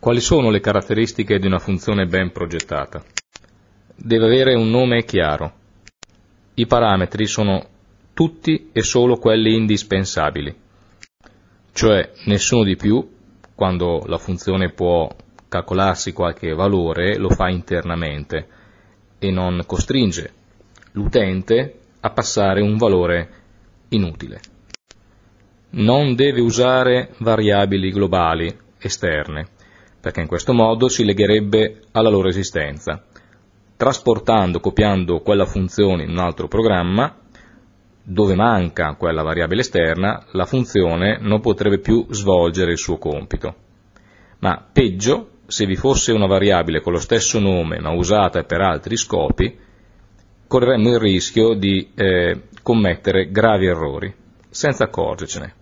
Quali sono le caratteristiche di una funzione ben progettata? Deve avere un nome chiaro. I parametri sono tutti e solo quelli indispensabili, cioè nessuno di più. Quando la funzione può calcolarsi qualche valore lo fa internamente e non costringe l'utente a passare un valore inutile. Non deve usare variabili globali esterne, perché in questo modo si legherebbe alla loro esistenza. Trasportando, copiando quella funzione in un altro programma, dove manca quella variabile esterna, la funzione non potrebbe più svolgere il suo compito. Ma peggio, se vi fosse una variabile con lo stesso nome ma usata per altri scopi, correremmo il rischio di commettere gravi errori, senza accorgercene.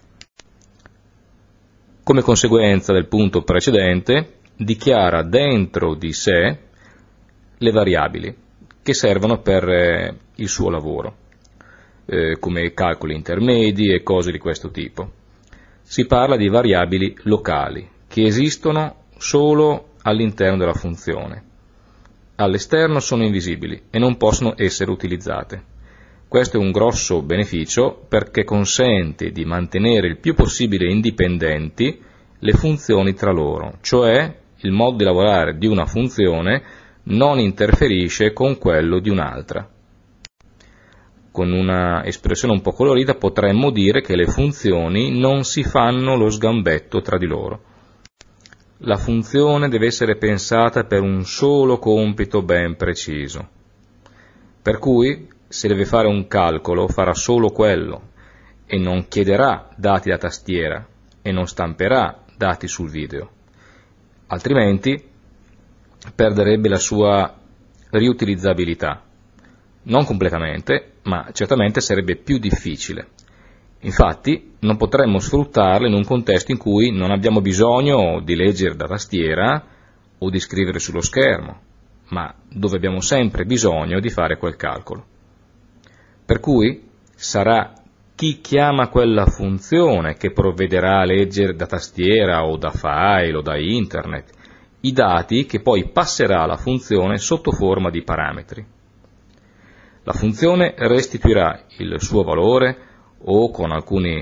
Come conseguenza del punto precedente, dichiara dentro di sé le variabili che servono per il suo lavoro, come calcoli intermedi e cose di questo tipo. Si parla di variabili locali, che esistono solo all'interno della funzione. All'esterno sono invisibili e non possono essere utilizzate. Questo è un grosso beneficio perché consente di mantenere il più possibile indipendenti le funzioni tra loro, cioè il modo di lavorare di una funzione non interferisce con quello di un'altra. Con una espressione un po' colorita potremmo dire che le funzioni non si fanno lo sgambetto tra di loro. La funzione deve essere pensata per un solo compito ben preciso, per cui se deve fare un calcolo farà solo quello e non chiederà dati da tastiera e non stamperà dati sul video, altrimenti perderebbe la sua riutilizzabilità. Non completamente, ma certamente sarebbe più difficile. Infatti non potremmo sfruttarla in un contesto in cui non abbiamo bisogno di leggere da tastiera o di scrivere sullo schermo, ma dove abbiamo sempre bisogno di fare quel calcolo. Per cui sarà chi chiama quella funzione che provvederà a leggere da tastiera o da file o da internet i dati che poi passerà alla funzione sotto forma di parametri. La funzione restituirà il suo valore o con alcuni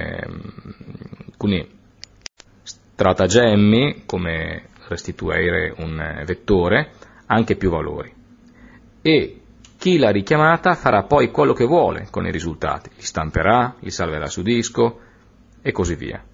stratagemmi, come restituire un vettore, anche più valori. E chi l'ha richiamata farà poi quello che vuole con i risultati, li stamperà, li salverà su disco e così via.